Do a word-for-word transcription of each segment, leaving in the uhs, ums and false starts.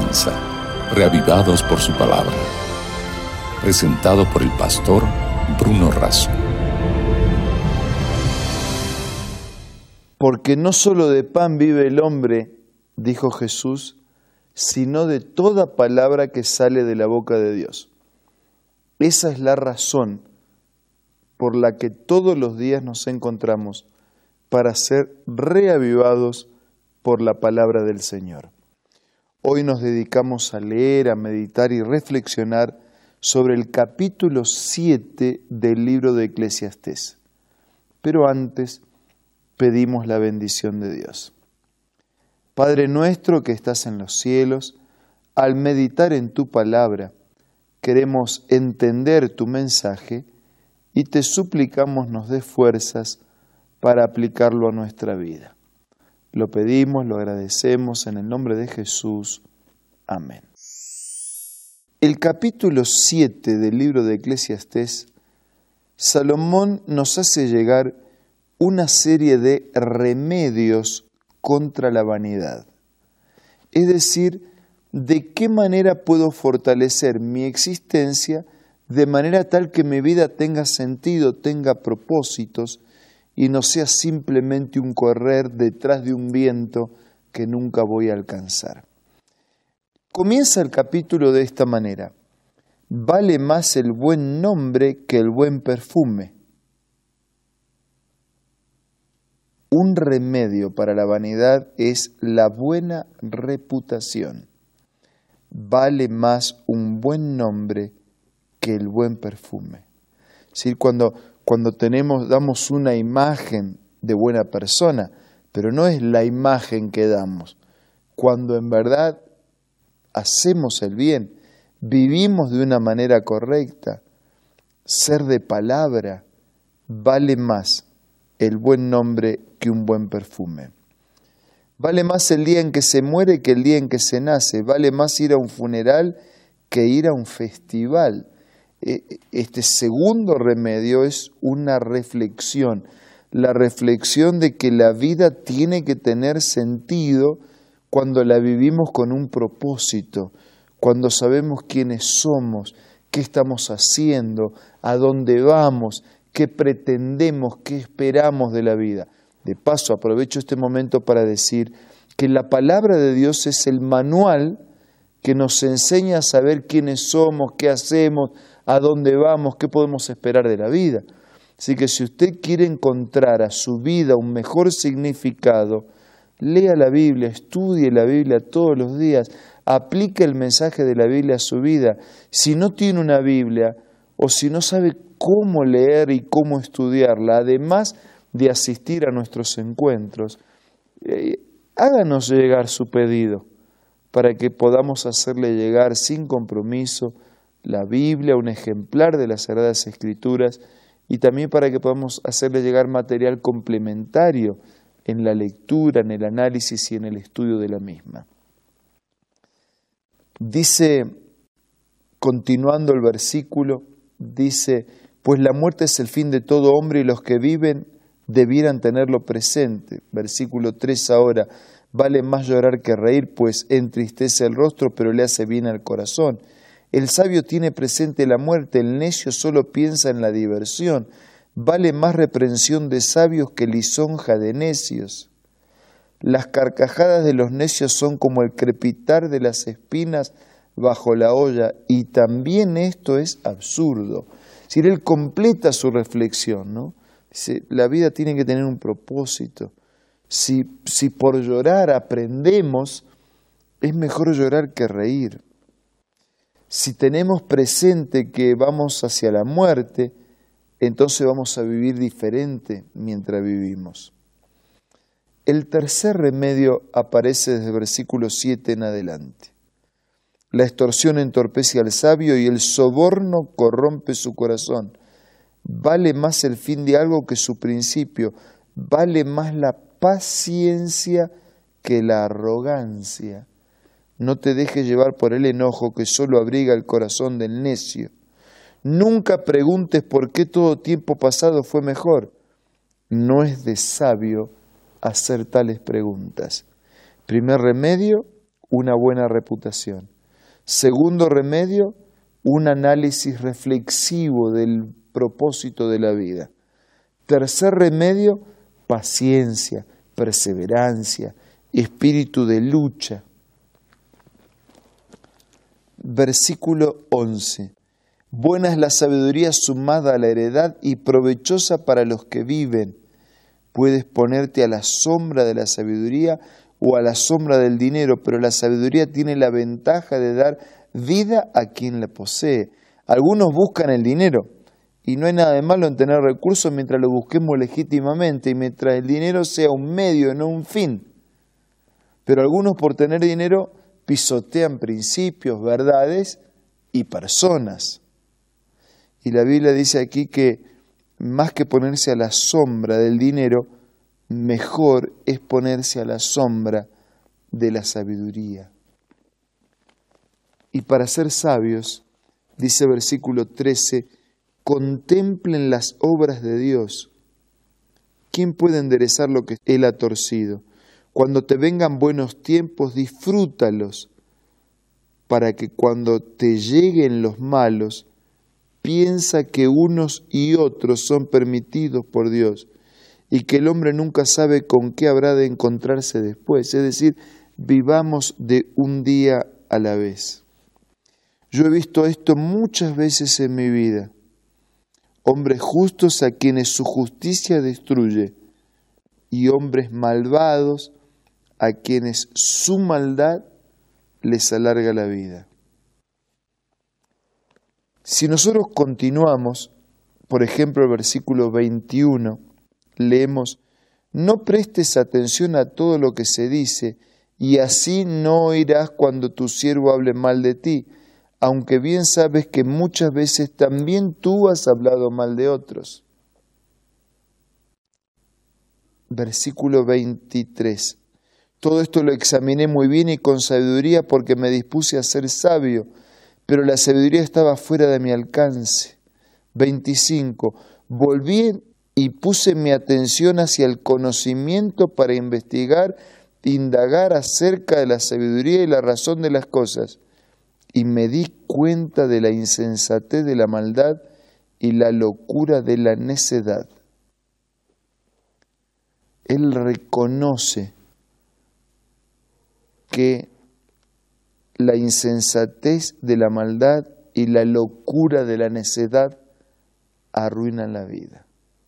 comienza, reavivados por su palabra. Presentado por el pastor Bruno Razo. Porque no solo de pan vive el hombre, dijo Jesús, sino de toda palabra que sale de la boca de Dios. Esa es la razón por la que todos los días nos encontramos para ser reavivados por la palabra del Señor. Hoy nos dedicamos a leer, a meditar y reflexionar sobre el capítulo siete del libro de Eclesiastés. Pero antes pedimos la bendición de Dios. Padre nuestro que estás en los cielos, al meditar en tu palabra, queremos entender tu mensaje y te suplicamos nos des fuerzas para aplicarlo a nuestra vida. Lo pedimos, lo agradecemos en el nombre de Jesús. Amén. El capítulo siete del libro de Eclesiastés, Salomón nos hace llegar una serie de remedios contra la vanidad. Es decir, de qué manera puedo fortalecer mi existencia de manera tal que mi vida tenga sentido, tenga propósitos y no sea simplemente un correr detrás de un viento que nunca voy a alcanzar. Comienza el capítulo de esta manera. Vale más el buen nombre que el buen perfume. Un remedio para la vanidad es la buena reputación. Vale más un buen nombre que el buen perfume. Es decir, cuando, cuando tenemos, damos una imagen de buena persona, pero no es la imagen que damos. Cuando en verdad hacemos el bien, vivimos de una manera correcta, ser de palabra, vale más el buen nombre que un buen perfume. Vale más el día en que se muere que el día en que se nace. Vale más ir a un funeral que ir a un festival. Este segundo remedio es una reflexión. La reflexión de que la vida tiene que tener sentido cuando la vivimos con un propósito, cuando sabemos quiénes somos, qué estamos haciendo, a dónde vamos, qué pretendemos, qué esperamos de la vida. De paso, aprovecho este momento para decir que la palabra de Dios es el manual que nos enseña a saber quiénes somos, qué hacemos, a dónde vamos, qué podemos esperar de la vida. Así que si usted quiere encontrar a su vida un mejor significado, lea la Biblia, estudie la Biblia todos los días, aplique el mensaje de la Biblia a su vida. Si no tiene una Biblia o si no sabe cómo leer y cómo estudiarla, además de asistir a nuestros encuentros, eh, háganos llegar su pedido para que podamos hacerle llegar sin compromiso la Biblia, un ejemplar de las Sagradas Escrituras, y también para que podamos hacerle llegar material complementario en la lectura, en el análisis y en el estudio de la misma. Dice, continuando el versículo, dice, pues la muerte es el fin de todo hombre y los que viven debieran tenerlo presente. Versículo tres ahora, vale más llorar que reír, pues entristece el rostro, pero le hace bien al corazón. El sabio tiene presente la muerte, el necio solo piensa en la diversión. Vale más reprensión de sabios que lisonja de necios. Las carcajadas de los necios son como el crepitar de las espinas bajo la olla, y también esto es absurdo. Es decir, él completa su reflexión, ¿no? Dice, la vida tiene que tener un propósito. Si, si por llorar aprendemos, es mejor llorar que reír. Si tenemos presente que vamos hacia la muerte, entonces vamos a vivir diferente mientras vivimos. El tercer remedio aparece desde el versículo siete en adelante. La extorsión entorpece al sabio y el soborno corrompe su corazón. Vale más el fin de algo que su principio. Vale más la paciencia que la arrogancia. No te dejes llevar por el enojo que solo abriga el corazón del necio. Nunca preguntes por qué todo tiempo pasado fue mejor. No es de sabio hacer tales preguntas. Primer remedio, una buena reputación. Segundo remedio, un análisis reflexivo del propósito de la vida. Tercer remedio, paciencia, perseverancia, espíritu de lucha. Versículo once. Buena es la sabiduría sumada a la heredad y provechosa para los que viven. Puedes ponerte a la sombra de la sabiduría o a la sombra del dinero, pero la sabiduría tiene la ventaja de dar vida a quien la posee. Algunos buscan el dinero, y no hay nada de malo en tener recursos mientras lo busquemos legítimamente y mientras el dinero sea un medio, no un fin. Pero algunos por tener dinero pisotean principios, verdades y personas. Y la Biblia dice aquí que más que ponerse a la sombra del dinero, mejor es ponerse a la sombra de la sabiduría. Y para ser sabios, dice versículo trece, contemplen las obras de Dios. ¿Quién puede enderezar lo que Él ha torcido? Cuando te vengan buenos tiempos, disfrútalos, para que cuando te lleguen los malos, piensa que unos y otros son permitidos por Dios y que el hombre nunca sabe con qué habrá de encontrarse después. Es decir, vivamos de un día a la vez. Yo he visto esto muchas veces en mi vida. Hombres justos a quienes su justicia destruye y hombres malvados a quienes su maldad les alarga la vida. Si nosotros continuamos, por ejemplo, el versículo veintiuno, leemos, no prestes atención a todo lo que se dice, y así no oirás cuando tu siervo hable mal de ti, aunque bien sabes que muchas veces también tú has hablado mal de otros. Versículo veintitrés. Todo esto lo examiné muy bien y con sabiduría porque me dispuse a ser sabio, pero la sabiduría estaba fuera de mi alcance. veinticinco. Volví y puse mi atención hacia el conocimiento para investigar, indagar acerca de la sabiduría y la razón de las cosas. Y me di cuenta de la insensatez de la maldad y la locura de la necedad. Él reconoce que la insensatez de la maldad y la locura de la necedad arruinan la vida.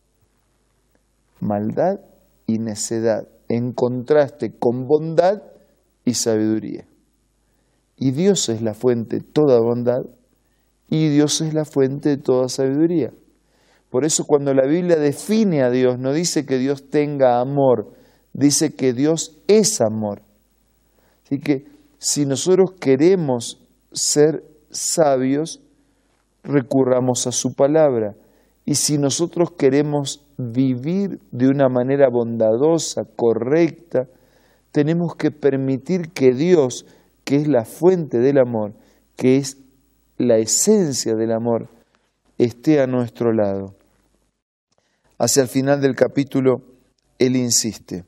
Maldad y necedad, en contraste con bondad y sabiduría. Y Dios es la fuente de toda bondad y Dios es la fuente de toda sabiduría. Por eso cuando la Biblia define a Dios, no dice que Dios tenga amor, dice que Dios es amor. Así que si nosotros queremos ser sabios, recurramos a su palabra. Y si nosotros queremos vivir de una manera bondadosa, correcta, tenemos que permitir que Dios, que es la fuente del amor, que es la esencia del amor, esté a nuestro lado. Hacia el final del capítulo, él insiste.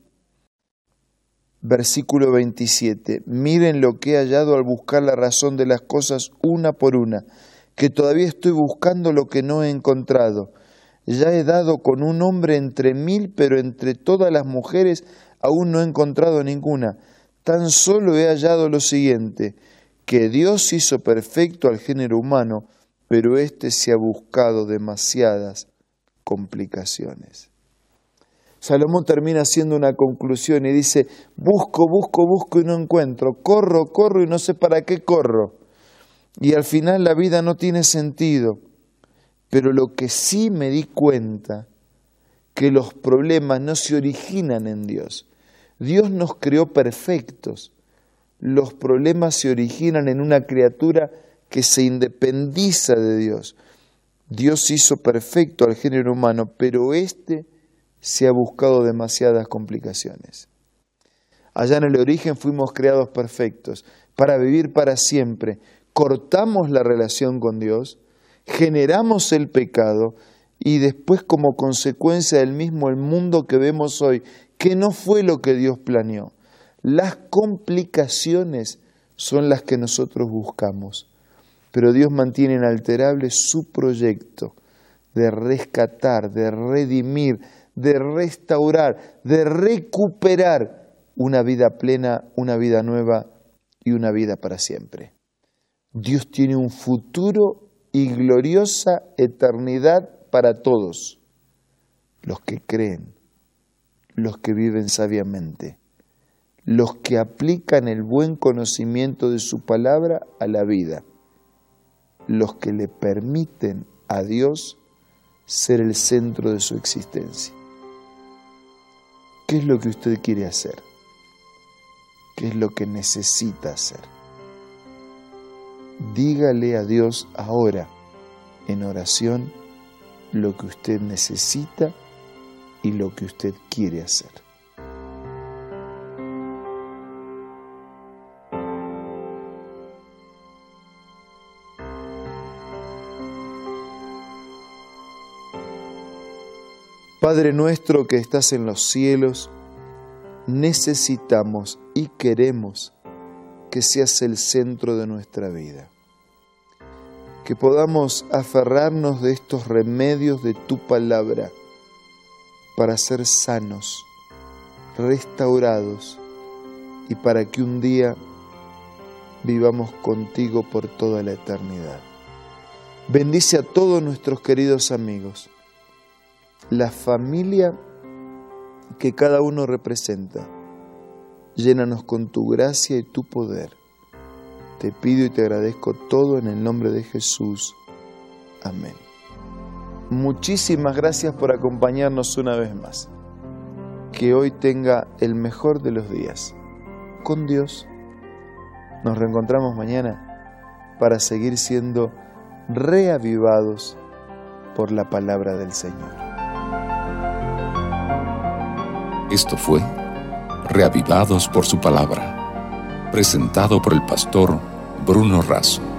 Versículo veintisiete. Miren lo que he hallado al buscar la razón de las cosas una por una, que todavía estoy buscando lo que no he encontrado. Ya he dado con un hombre entre mil, pero entre todas las mujeres aún no he encontrado ninguna. Tan solo he hallado lo siguiente, que Dios hizo perfecto al género humano, pero éste se ha buscado demasiadas complicaciones. Salomón termina haciendo una conclusión y dice, busco, busco, busco y no encuentro, corro, corro y no sé para qué corro. Y al final la vida no tiene sentido. Pero lo que sí me di cuenta, que los problemas no se originan en Dios. Dios nos creó perfectos. Los problemas se originan en una criatura que se independiza de Dios. Dios hizo perfecto al género humano, pero éste se ha buscado demasiadas complicaciones. Allá en el origen fuimos creados perfectos, para vivir para siempre. Cortamos la relación con Dios, generamos el pecado y después como consecuencia del mismo el mundo que vemos hoy, que no fue lo que Dios planeó. Las complicaciones son las que nosotros buscamos, pero Dios mantiene inalterable su proyecto de rescatar, de redimir, de restaurar, de recuperar una vida plena, una vida nueva y una vida para siempre. Dios tiene un futuro y gloriosa eternidad para todos, los que creen, los que viven sabiamente, los que aplican el buen conocimiento de su palabra a la vida, los que le permiten a Dios ser el centro de su existencia. ¿Qué es lo que usted quiere hacer? ¿Qué es lo que necesita hacer? Dígale a Dios ahora, en oración, lo que usted necesita y lo que usted quiere hacer. Padre nuestro que estás en los cielos, necesitamos y queremos que seas el centro de nuestra vida. Que podamos aferrarnos de estos remedios de tu palabra para ser sanos, restaurados y para que un día vivamos contigo por toda la eternidad. Bendice a todos nuestros queridos amigos, la familia que cada uno representa. Llénanos con tu gracia y tu poder. Te pido y te agradezco todo en el nombre de Jesús. Amén. Muchísimas gracias por acompañarnos una vez más. Que hoy tenga el mejor de los días. Con Dios. Nos reencontramos mañana para seguir siendo reavivados por la palabra del Señor. Esto fue Reavivados por su palabra, presentado por el pastor Bruno Razo.